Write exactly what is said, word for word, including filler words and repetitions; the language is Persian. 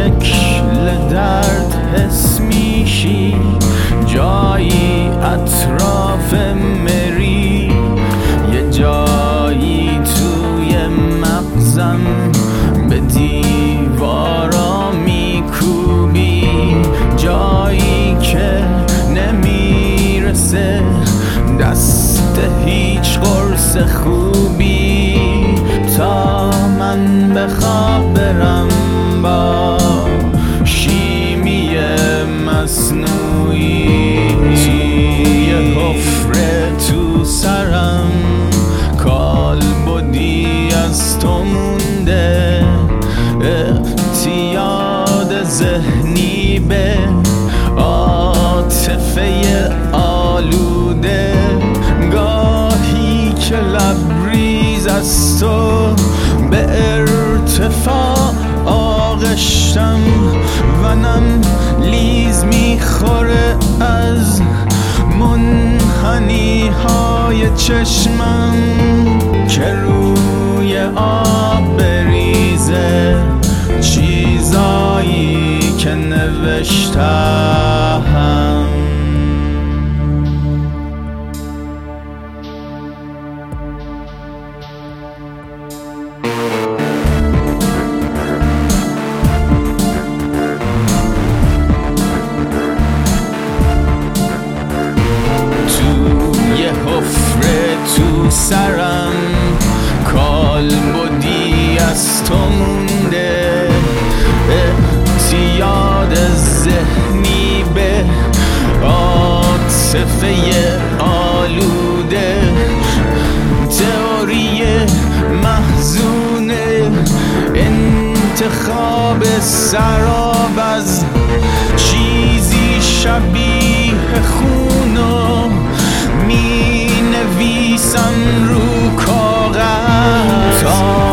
شکل درد حس میشی، جایی اطراف مری، یه جایی توی مغزم به دیوارا میکوبی، جایی که نمیرسه دست هیچ قرص خوبی، تا من بخواب برم با شیمی مصنوعی. توی حفره تو سرم کالبدی از تو مونده، اعتیاد ذهنی به عاطفه آلوده، گاهی که لبریز از تو به ارتفاع آغشتم و نم لیز میخوره از منحنی های چشمم که روی آب بریزه چیزایی که نوشتم. تو سرم کالبدی از تو مونده، اعتیاد ذهنی به عاطفه آلوده، تئوری محزون انتخاب سراب از چیزی شبیه خونو می نویسم رو کاغذ تا